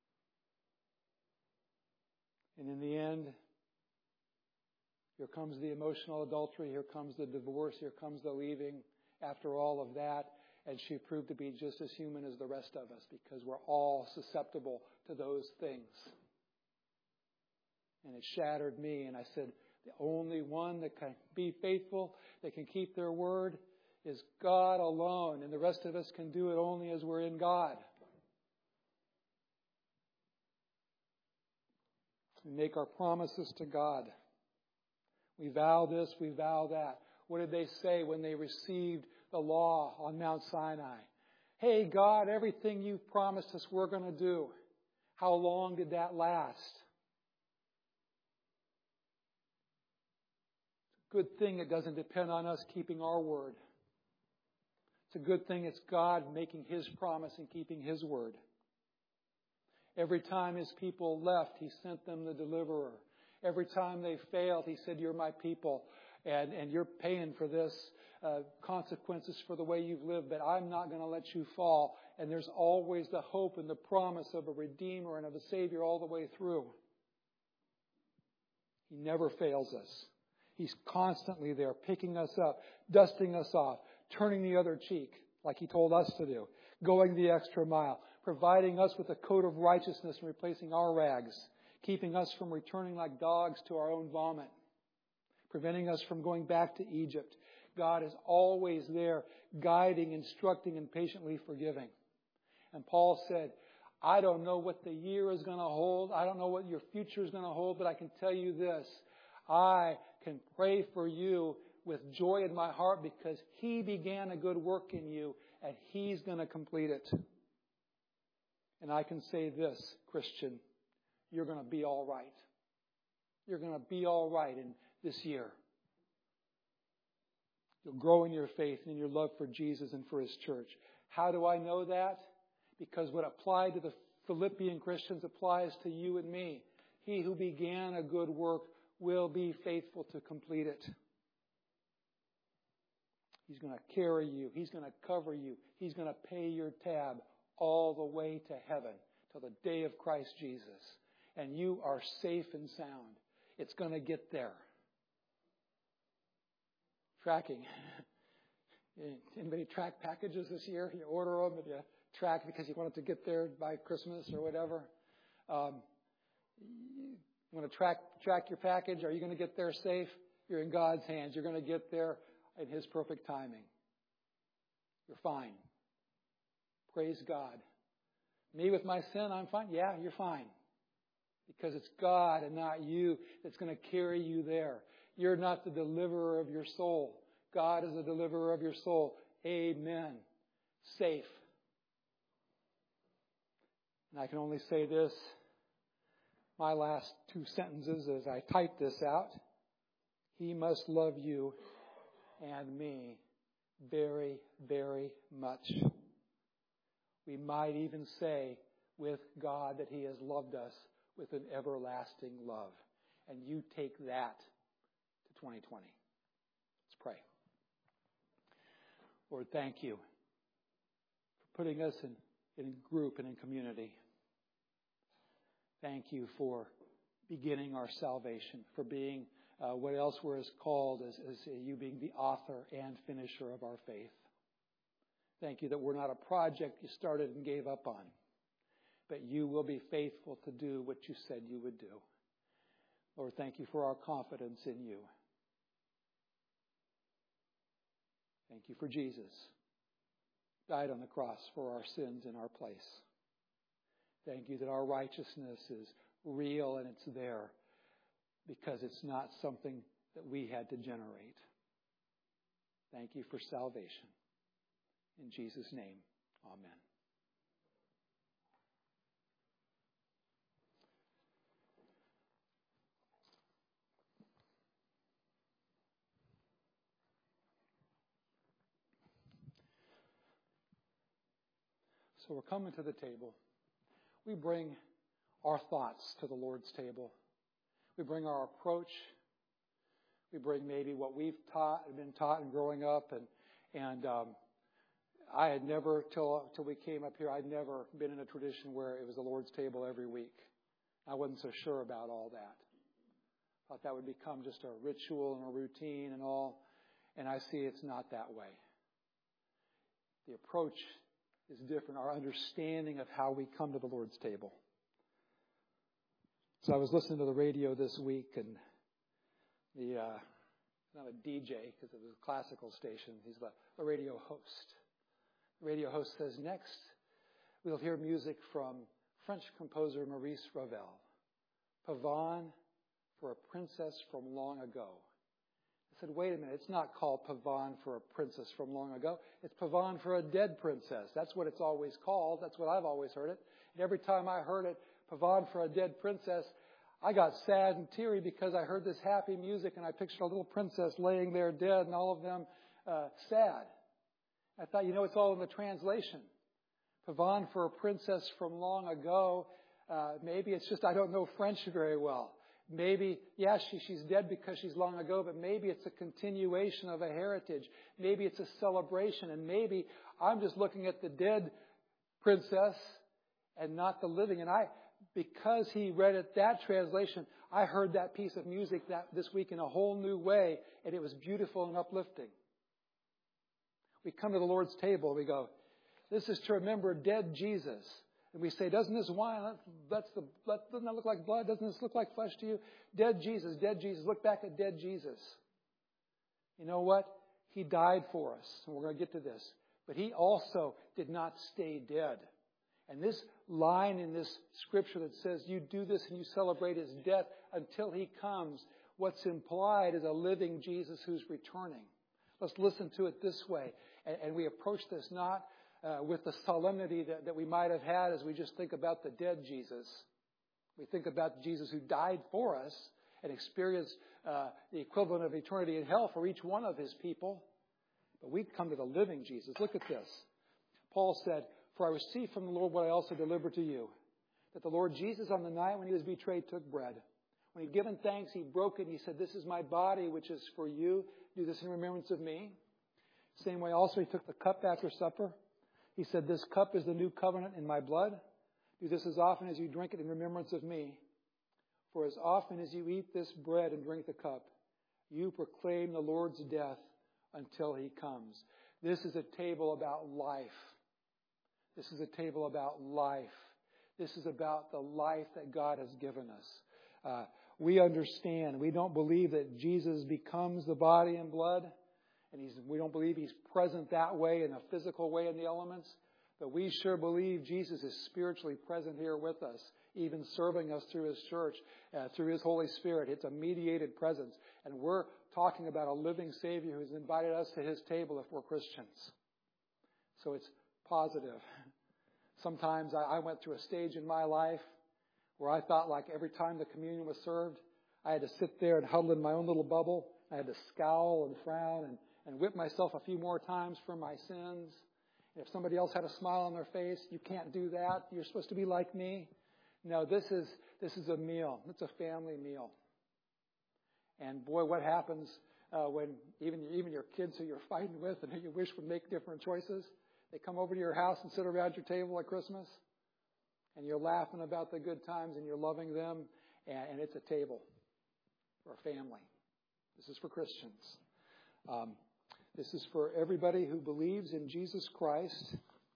And in the end, here comes the emotional adultery, here comes the divorce, here comes the leaving after all of that. And she proved to be just as human as the rest of us because we're all susceptible to those things. And it shattered me. And I said, the only one that can be faithful, that can keep their word, is God alone. And the rest of us can do it only as we're in God. We make our promises to God. We vow this, we vow that. What did they say when they received the law on Mount Sinai? Hey, God, everything you've promised us, we're going to do. How long did that last? It's a good thing it doesn't depend on us keeping our word. It's a good thing it's God making His promise and keeping His word. Every time His people left, He sent them the deliverer. Every time they failed, He said, you're my people, and, and you're paying for this uh, consequences for the way you've lived, but I'm not going to let you fall. And there's always the hope and the promise of a Redeemer and of a Savior all the way through. He never fails us. He's constantly there, picking us up, dusting us off, turning the other cheek, like He told us to do, going the extra mile, providing us with a coat of righteousness and replacing our rags, keeping us from returning like dogs to our own vomit, preventing us from going back to Egypt. God is always there, guiding, instructing, and patiently forgiving. And Paul said, I don't know what the year is going to hold. I don't know what your future is going to hold, but I can tell you this. I can pray for you with joy in my heart because He began a good work in you and He's going to complete it. And I can say this, Christian, you're going to be all right. You're going to be all right in this year. You'll grow in your faith and in your love for Jesus and for His church. How do I know that? Because what applied to the Philippian Christians applies to you and me. He who began a good work will be faithful to complete it. He's going to carry you. He's going to cover you. He's going to pay your tab all the way to heaven till the day of Christ Jesus. And you are safe and sound. It's going to get there. Tracking. Anybody track packages this year? You order them and you track because you want it to get there by Christmas or whatever. Um, you want to track track your package? Are you going to get there safe? You're in God's hands. You're going to get there in His perfect timing. You're fine. Praise God. Me with my sin, I'm fine? Yeah, you're fine. Because it's God and not you that's going to carry you there. You're not the deliverer of your soul. God is the deliverer of your soul. Amen. Safe. And I can only say this, my last two sentences as I type this out. He must love you and me very, very much. We might even say with God that He has loved us with an everlasting love. And you take that to twenty twenty. Let's pray. Lord, thank you for putting us in, in group and in community. Thank you for beginning our salvation, for being uh, what elsewhere is called as, as you being the author and finisher of our faith. Thank you that we're not a project you started and gave up on, but you will be faithful to do what you said you would do. Lord, thank you for our confidence in you. Thank you for Jesus, died on the cross for our sins in our place. Thank you that our righteousness is real and it's there because it's not something that we had to generate. Thank you for salvation. In Jesus' name, amen. So we're coming to the table. We bring our thoughts to the Lord's table. We bring our approach. We bring maybe what we've taught and been taught and growing up. And and um, I had never, till till we came up here, I'd never been in a tradition where it was the Lord's table every week. I wasn't so sure about all that. Thought that would become just a ritual and a routine and all. And I see it's not that way. The approach is different, our understanding of how we come to the Lord's table. So I was listening to the radio this week, and the uh, not a D J because it was a classical station. He's the, the radio host. The radio host says, next we'll hear music from French composer Maurice Ravel, Pavane for a Princess from Long Ago. I said, wait a minute, it's not called Pavane for a Princess from Long Ago. It's Pavane for a Dead Princess. That's what it's always called. That's what I've always heard it. And every time I heard it, Pavane for a Dead Princess, I got sad and teary because I heard this happy music and I pictured a little princess laying there dead and all of them uh, sad. I thought, you know, it's all in the translation. Pavane for a Princess from Long Ago. Uh, maybe it's just I don't know French very well. Maybe, yeah, she, she's dead because she's long ago, but maybe it's a continuation of a heritage. Maybe it's a celebration, and maybe I'm just looking at the dead princess and not the living. And I, because he read it, that translation, I heard that piece of music that this week in a whole new way, and it was beautiful and uplifting. We come to the Lord's table, and we go, this is to remember dead Jesus. And we say, doesn't this wine, that's the, doesn't that look like blood? Doesn't this look like flesh to you? Dead Jesus, dead Jesus. Look back at dead Jesus. You know what? He died for us. And we're going to get to this. But He also did not stay dead. And this line in this scripture that says, you do this and you celebrate His death until He comes, what's implied is a living Jesus who's returning. Let's listen to it this way. And, and we approach this not uh, with the solemnity that, that we might have had as we just think about the dead Jesus. We think about Jesus who died for us and experienced uh, the equivalent of eternity in hell for each one of his people. But we come to the living Jesus. Look at this. Paul said, "For I received from the Lord what I also delivered to you, that the Lord Jesus on the night when he was betrayed took bread. When he had given thanks, he broke it and he said, 'This is my body, which is for you. Do this in remembrance of me.' Same way also he took the cup after supper. He said, 'This cup is the new covenant in my blood. Do this as often as you drink it in remembrance of me. For as often as you eat this bread and drink the cup, you proclaim the Lord's death until he comes.'" This is a table about life. This is a table about life. This is about the life that God has given us. Uh, we understand. We don't believe that Jesus becomes the body and blood. And he's, we don't believe he's present that way in a physical way in the elements. But we sure believe Jesus is spiritually present here with us, even serving us through his church, uh, through his Holy Spirit. It's a mediated presence. And we're talking about a living Savior who's invited us to his table if we're Christians. So it's positive. Sometimes I, I went through a stage in my life where I thought like every time the communion was served, I had to sit there and huddle in my own little bubble. I had to scowl and frown and, and whip myself a few more times for my sins. If somebody else had a smile on their face, you can't do that. You're supposed to be like me. No, this is this is a meal. It's a family meal. And boy, what happens uh, when even even your kids who you're fighting with and who you wish would make different choices, they come over to your house and sit around your table at Christmas, and you're laughing about the good times and you're loving them, and, and it's a table for a family. This is for Christians. Um, This is for everybody who believes in Jesus Christ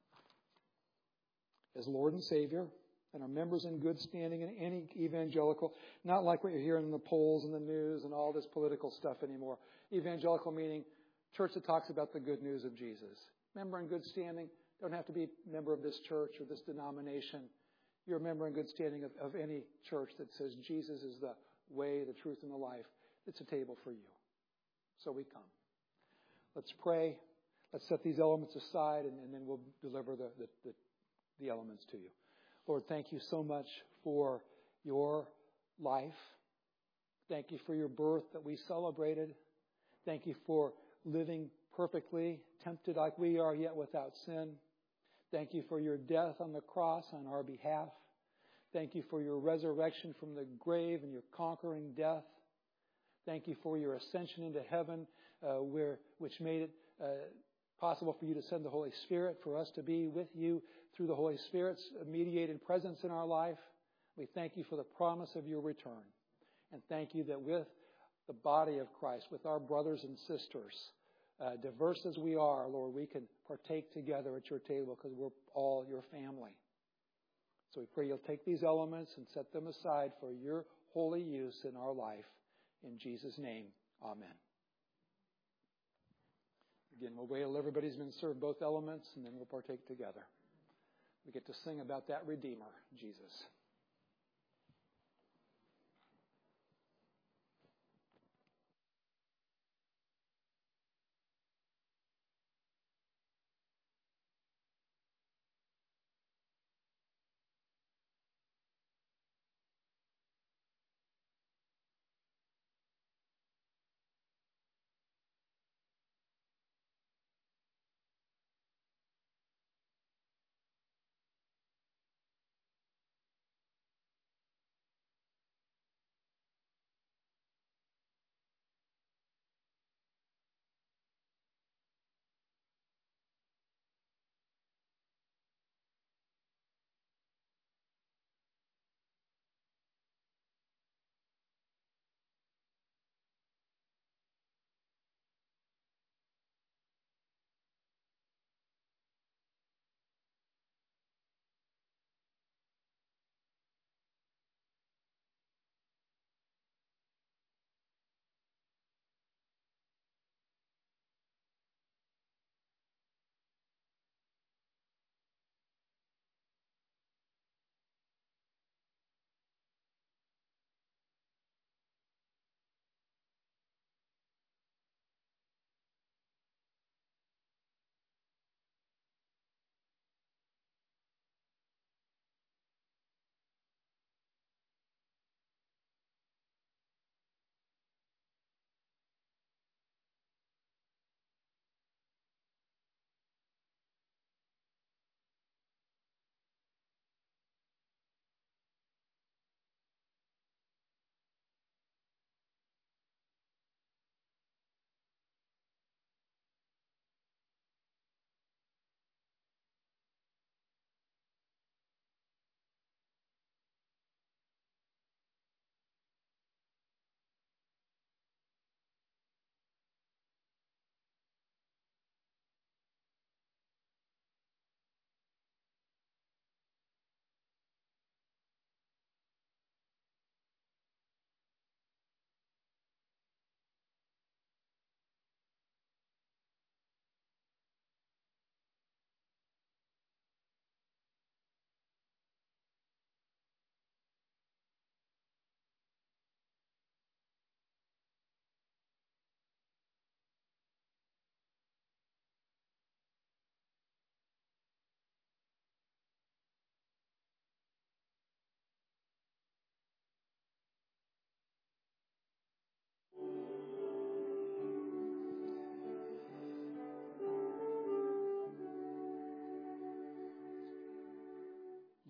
as Lord and Savior and are members in good standing in any evangelical, not like what you're hearing in the polls and the news and all this political stuff anymore. Evangelical meaning church that talks about the good news of Jesus. Member in good standing, don't have to be a member of this church or this denomination. You're a member in good standing of, of any church that says Jesus is the way, the truth, and the life. It's a table for you. So we come. Let's pray. Let's set these elements aside, and, and then we'll deliver the, the, the, the elements to you. Lord, thank you so much for your life. Thank you for your birth that we celebrated. Thank you for living perfectly, tempted like we are, yet without sin. Thank you for your death on the cross on our behalf. Thank you for your resurrection from the grave and your conquering death. Thank you for your ascension into heaven, uh, where which made it uh, possible for you to send the Holy Spirit, for us to be with you through the Holy Spirit's mediated presence in our life. We thank you for the promise of your return. And thank you that with the body of Christ, with our brothers and sisters, uh, diverse as we are, Lord, we can partake together at your table because we're all your family. So we pray you'll take these elements and set them aside for your holy use in our life. In Jesus' name, amen. Again, we'll wait till everybody's been served both elements, and then we'll partake together. We get to sing about that Redeemer, Jesus.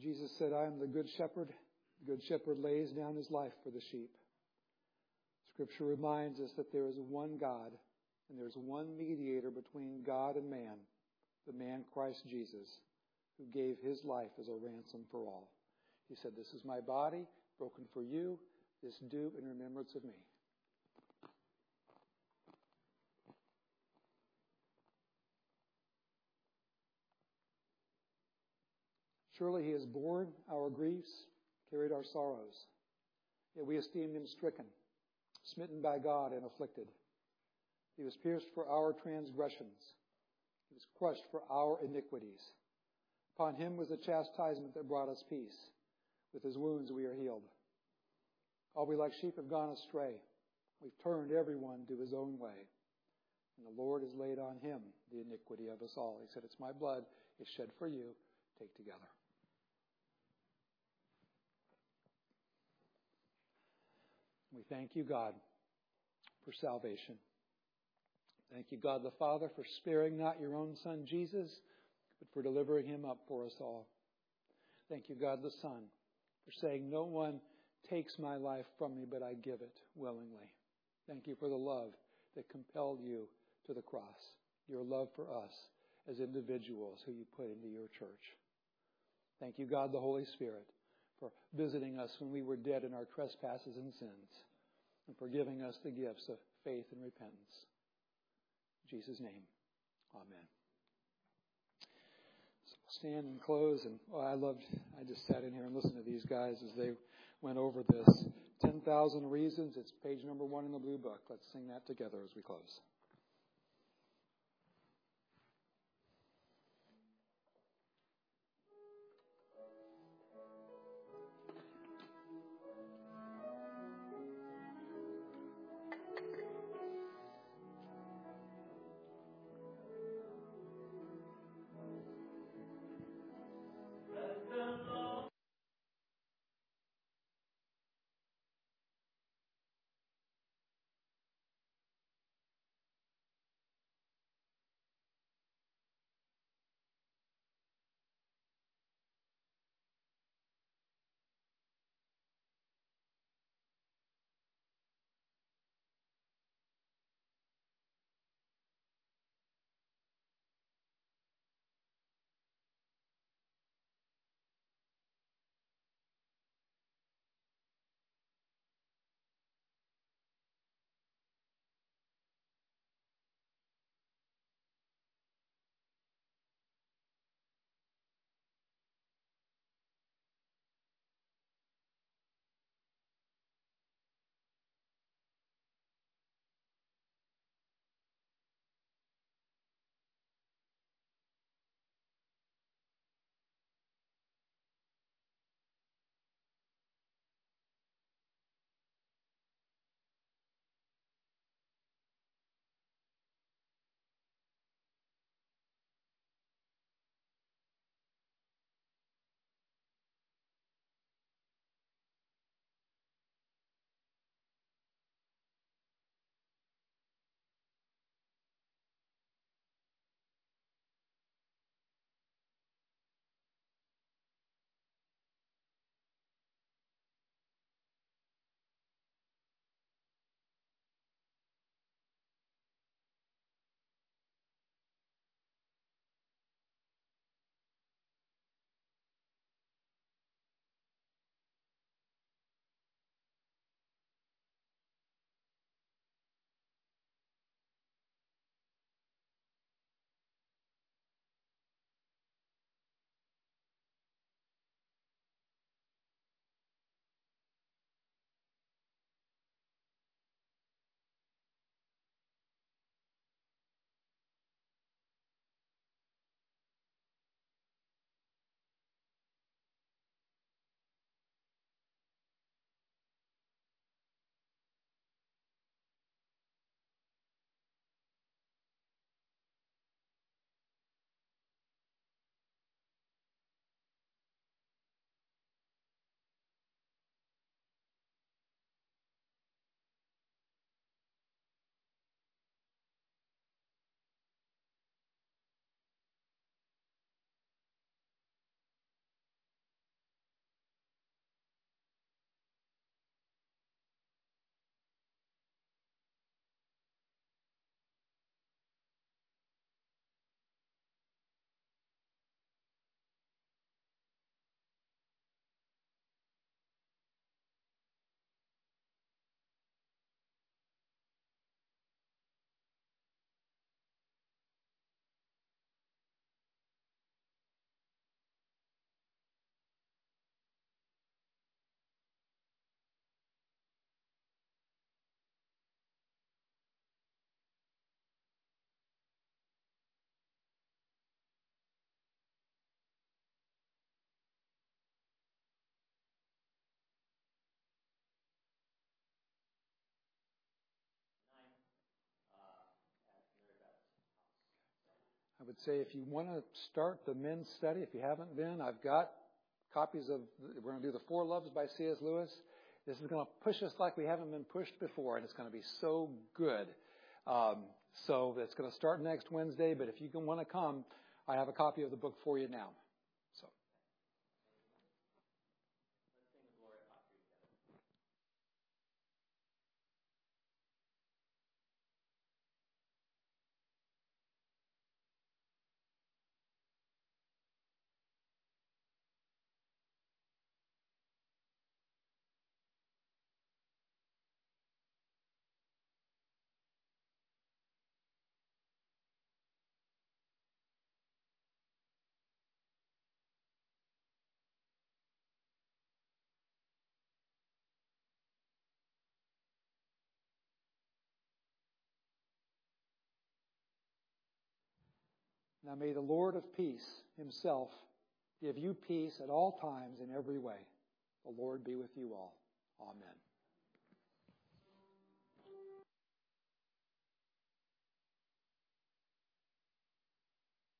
Jesus said, I am the good shepherd. The good shepherd lays down his life for the sheep. Scripture reminds us that there is one God, and there's one mediator between God and man, the man Christ Jesus, who gave his life as a ransom for all. He said, this is my body, broken for you. This do in remembrance of me. Surely he has borne our griefs, carried our sorrows. Yet we esteemed him stricken, smitten by God and afflicted. He was pierced for our transgressions. He was crushed for our iniquities. Upon him was the chastisement that brought us peace. With his wounds we are healed. All we like sheep have gone astray. We've turned everyone to his own way. And the Lord has laid on him the iniquity of us all. He said, it's my blood is shed for you. Take together. We thank you, God, for salvation. Thank you, God the Father, for sparing not your own Son, Jesus, but for delivering him up for us all. Thank you, God the Son, for saying, no one takes my life from me, but I give it willingly. Thank you for the love that compelled you to the cross, your love for us as individuals who you put into your church. Thank you, God the Holy Spirit, for visiting us when we were dead in our trespasses and sins, and for giving us the gifts of faith and repentance. In Jesus' name, amen. So stand and close. And oh, I loved, I just sat in here and listened to these guys as they went over this. ten thousand Reasons. It's page number one in the blue book. Let's sing that together as we close. I would say if you want to start the men's study, if you haven't been, I've got copies of, we're going to do the Four Loves by C S Lewis. This is going to push us like we haven't been pushed before, and it's going to be so good. Um, so it's going to start next Wednesday, but if you can want to come, I have a copy of the book for you now. So. Now may the Lord of peace himself give you peace at all times in every way. The Lord be with you all. Amen.